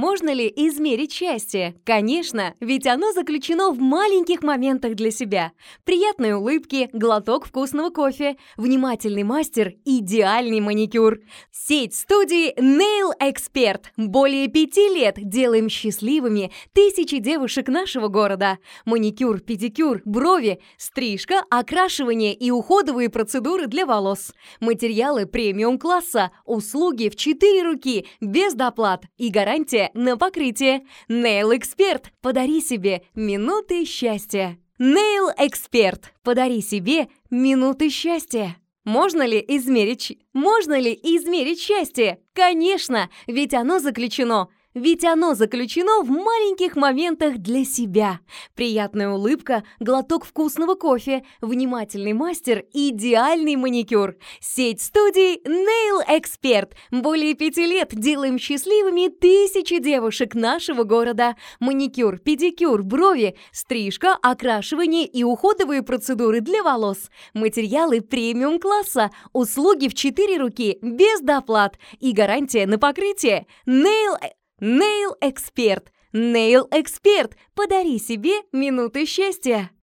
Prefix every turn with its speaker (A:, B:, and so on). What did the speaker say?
A: Можно ли измерить счастье? Конечно, ведь оно заключено в маленьких моментах для себя. Приятной улыбки, глоток вкусного кофе, внимательный мастер, идеальный маникюр. Сеть студий Nail Expert. Более 5 лет делаем счастливыми тысячи девушек нашего города. Маникюр, педикюр, брови, стрижка, окрашивание и уходовые процедуры для волос. Материалы премиум-класса, услуги в 4 руки, без доплат и гарантия на покрытие. Nail Expert. Подари себе минуты счастья. Nail Expert. Подари себе минуты счастья. Можно ли измерить счастье? Конечно, ведь оно заключено в маленьких моментах для себя. Приятная улыбка, глоток вкусного кофе, внимательный мастер, идеальный маникюр. Сеть студий Nail Expert. Более 5 лет делаем счастливыми тысячи девушек нашего города. Маникюр, педикюр, брови, стрижка, окрашивание и уходовые процедуры для волос. Материалы премиум-класса, услуги в 4 руки, без доплат и гарантия на покрытие. Nail Expert. Nail Expert. Подари себе минуты счастья.